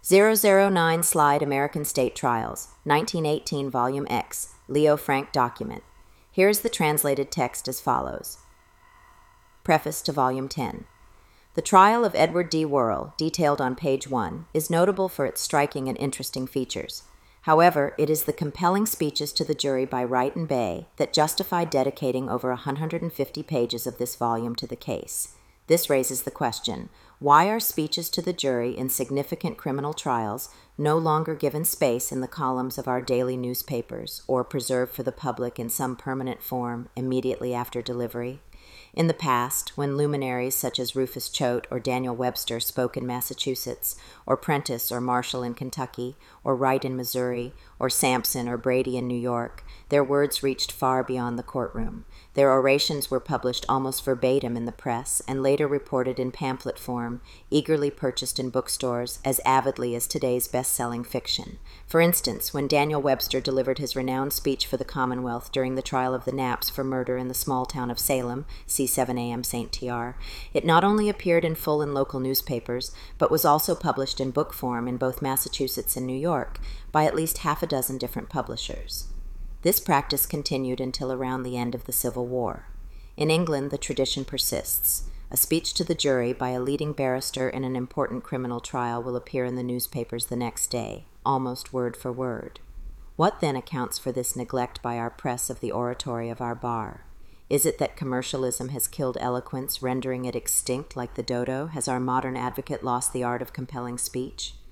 009 Slide American State Trials, 1918 Volume X, Leo Frank document. Here is the translated text as follows. Preface to Volume 10. The trial of Edward D. Worrell, detailed on page 1, is notable for its striking and interesting features. However, it is the compelling speeches to the jury by Wright and Bay that justify dedicating over 150 pages of this volume to the case. This raises the question, why are speeches to the jury in significant criminal trials no longer given space in the columns of our daily newspapers or preserved for the public in some permanent form immediately after delivery? In the past, when luminaries such as Rufus Choate or Daniel Webster spoke in Massachusetts, or Prentice or Marshall in Kentucky, or Wright in Missouri, or Sampson or Brady in New York, their words reached far beyond the courtroom. Their orations were published almost verbatim in the press and later reported in pamphlet form, eagerly purchased in bookstores as avidly as today's best-selling fiction. For instance, when Daniel Webster delivered his renowned speech for the Commonwealth during the trial of the Knapps for murder in the small town of Salem, see 7 a.m. St. T.R., it not only appeared in full in local newspapers, but was also published in book form in both Massachusetts and New York by at least half a dozen different publishers. This practice continued until around the end of the Civil War. In England, the tradition persists. A speech to the jury by a leading barrister in an important criminal trial will appear in the newspapers the next day, almost word for word. What then accounts for this neglect by our press of the oratory of our bar? Is it that commercialism has killed eloquence, rendering it extinct like the dodo? Has our modern advocate lost the art of compelling speech?